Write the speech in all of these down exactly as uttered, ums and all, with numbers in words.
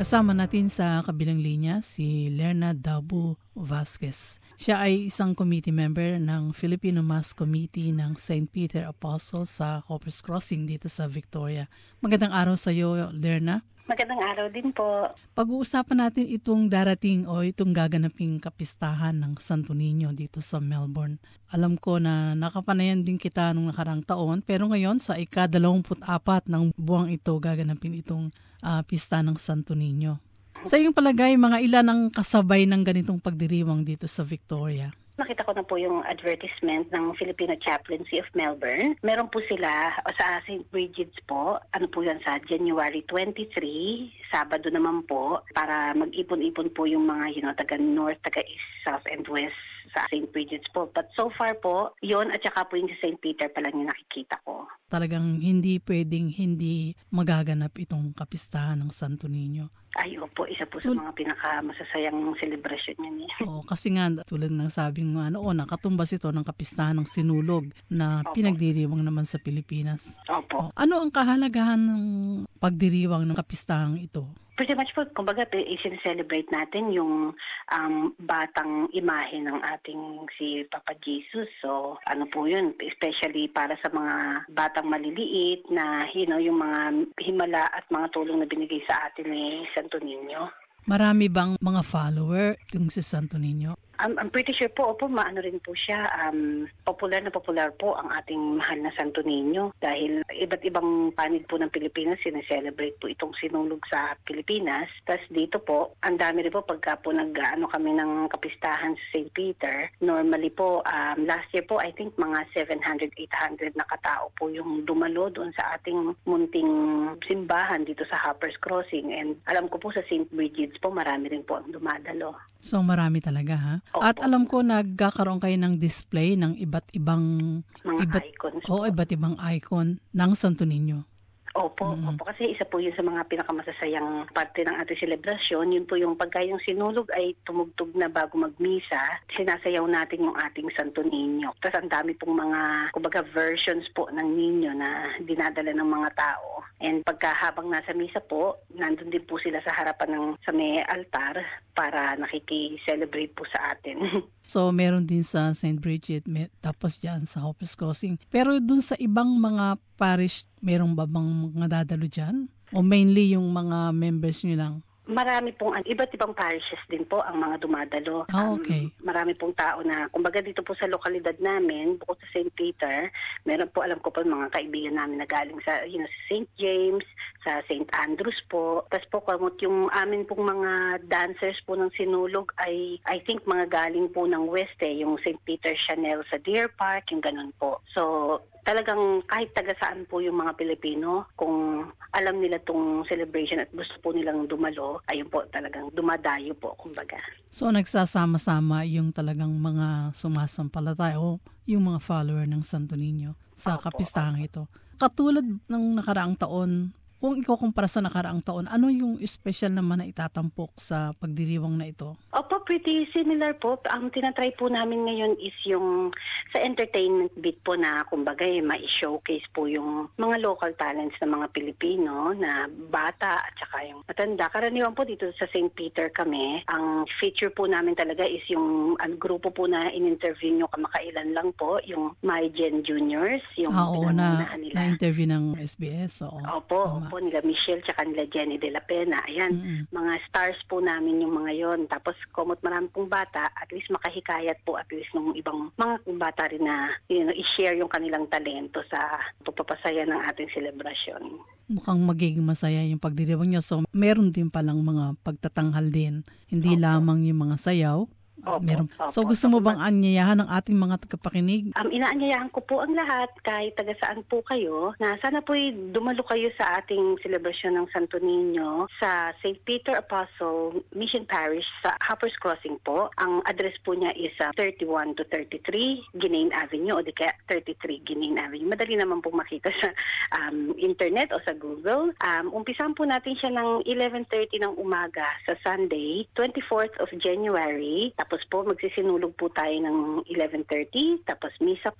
Kasama natin sa kabilang linya si Lerna Dabu Vasquez. Siya ay isang committee member ng Filipino Mass Committee ng Saint Peter Apostle sa Hoppers Crossing dito sa Victoria. Magandang araw sa iyo, Lerna. Magandang araw din po. Pag-uusapan natin itong darating o itong gaganaping kapistahan ng Santo Niño dito sa Melbourne. Alam ko na nakapanayan din kita nung nakarang taon, pero ngayon sa ika-dalawamput apat ng buwang ito gaganapin itong uh, pista ng Santo Niño. Sa iyong palagay, mga ilan ang kasabay ng ganitong pagdiriwang dito sa Victoria? Nakita ko na po yung advertisement ng Filipino Chaplaincy of Melbourne. Meron po sila sa Saint Bridget's po. Ano po yan sa January twenty-third, Sabado naman po, para mag-ipon-ipon po yung mga, you know, taga North, taga East, South, and West sa Saint Bridget's po. But so far po, yon at saka po yung sa Saint Peter pa lang yung nakikita ko. Talagang hindi pwedeng hindi magaganap itong kapistahan ng Santo Niño. Ay, opo, isa po sa mga pinakamasasayang selebrasyon niya niya. Oo, kasi nga tulad ng sabing ano, o nakatumbas ito ng kapistahan ng Sinulog na opo, pinagdiriwang naman sa Pilipinas. Opo. O, ano ang kahalagahan ng pagdiriwang ng kapistahang ito? Pretty much po, kumbaga, i-celebrate natin yung um, batang imahe ng ating si Papa Jesus. So, ano po yun, especially para sa mga batang maliliit na, you know, yung mga himala at mga tulong na binigay sa atin ni Santo Niño. Marami bang mga follower yung si Santo Niño? I'm, I'm pretty sure po, opo, maano rin po siya. Um, popular na popular po ang ating mahal na Santo Niño dahil iba't ibang panig po ng Pilipinas sineselebrate po itong sinulog sa Pilipinas. Tapos dito po, ang dami rin po pagka po nag-ano kami ng kapistahan sa Saint Peter. Normally po, um, last year po, I think mga seven hundred, eight hundred na katao po yung dumalo doon sa ating munting simbahan dito sa Hoppers Crossing. And alam ko po sa Saint Bridget's po, marami rin po ang dumadalo. So marami talaga, ha? Opo. At alam ko nagkakaroon kayo ng display ng iba't ibang mga iba't, icons. O iba't ibang icon ng Santo Niño. Opo, mm-hmm. opo, kasi isa po yun sa mga pinakamasasayang parte ng ating selebrasyon. Yun po yung pagka yung sinulog ay tumugtog na bago magmisa, sinasayaw natin yung ating Santo Niño. Tapos ang dami pong mga, kumbaga, versions po ng Niño na dinadala ng mga tao. And pagka habang nasa misa po, nandun din po sila sa harapan ng sa may altar para nakiki-celebrate po sa atin. So, meron din sa Saint Bridget, may, tapos dyan sa Hoppers Crossing. Pero dun sa ibang mga parish, meron ba bang mga dadalo dyan? O mainly yung mga members nyo lang? Marami pong, iba't ibang parishes din po ang mga dumadalo. Oh, okay. Um, marami pong tao na, kumbaga dito po sa lokalidad namin, bukod sa Saint Peter, meron po, alam ko po mga kaibigan namin na galing sa, you know, Saint James, sa Saint Andrews po. Tapos po, kamot yung amin pong mga dancers po ng sinulog ay, I think, mga galing po ng West eh, yung Saint Peter Chanel sa Deer Park, yung ganun po. So, talagang kahit taga saan po yung mga Pilipino, kung alam nila tong celebration at gusto po nilang dumalo, ayun po talagang dumadayo po, kumbaga. So nagsasama-sama yung talagang mga sumasampalataya o yung mga follower ng Santo Niño sa opo, kapistahang opo. ito. Katulad ng nakaraang taon, kung ikaw kumpara sa nakaraang taon, ano yung special naman na itatampok sa pagdiriwang na ito? Opo, pretty similar po. Ang tinatry po namin ngayon is yung sa entertainment bit po na kumbaga eh, ma-showcase po yung mga local talents ng mga Pilipino na bata at saka yung matanda. Karaniwan po dito sa Saint Peter kami, ang feature po namin talaga is yung ang grupo po na in-interview nyo kamakailan lang po, yung My Gen Juniors, yung ah, oo, na, nila. na-interview ng S B S. Oo. Opo, Tama. po nila Michelle tsaka nila Jenny de la Pena. Ayan, mm-hmm. mga stars po namin yung mga yon. Tapos komot marami pong bata, at least makahikayat po at least ng ibang mga bata rin na you know, i-share yung kanilang talento sa pagpapasaya ng ating selebrasyon. Mukhang magiging masaya yung pagdiriwang niya. So meron din palang mga pagtatanghal din. Hindi Opo. lamang yung mga sayaw. Opo, Meron. opo. So gusto mo bang anyayahan ng ating mga tagapakinig? Um, inaanyayahan ko po ang lahat, kahit taga saan po kayo, na sana po'y dumalo kayo sa ating selebrasyon ng Santo Niño sa Saint Peter Apostle Mission Parish sa Hoppers Crossing po. Ang address po niya is uh, thirty-one to thirty-three Ginane Avenue o di kaya thirty-three Ginane Avenue. Madali naman po makita sa um, internet o sa Google. Um, umpisan po natin siya ng eleven thirty ng umaga sa Sunday, twenty-fourth of January. Tapos po magsisinulog po tayo ng eleven thirty, tapos misa po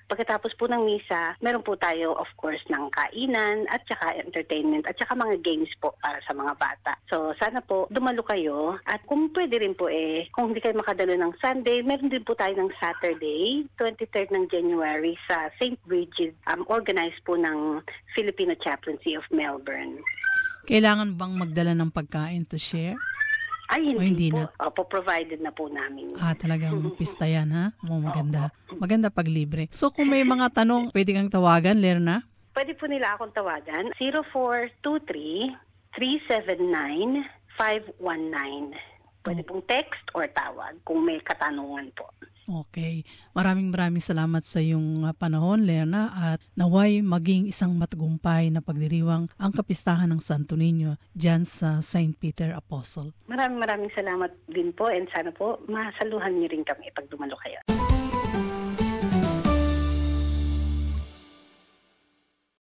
Pagkatapos po ng misa, meron po tayo of course ng kainan at saka entertainment at saka mga games po para sa mga bata. So sana po dumalo kayo at kung pwede rin po eh, kung hindi kayo makadalo ng Sunday, meron din po tayo ng Saturday, twenty-third ng January sa Saint Bridget, um, organized po ng Filipino Chaplaincy of Melbourne. Kailangan bang magdala ng pagkain to share? Ay, hindi, O, hindi po. na? Opo, provided na po namin. Ah, talagang pista yan, ha? Oh, maganda. Maganda pag libre. So, kung may mga tanong, pwede kang tawagan, Lerna? Pwede po nila akong tawagan, zero four two three, three seven nine, five one nine. Pwede pong text or tawag kung may katanungan po. Okay. Maraming maraming salamat sa iyong uh, panahon, Lerna, at naway maging isang matagumpay na pagdiriwang ang kapistahan ng Santo Niño dyan sa Saint Peter Apostle. Maraming maraming salamat din po and sana po masaluhan niyo rin kami pag dumalo kayo.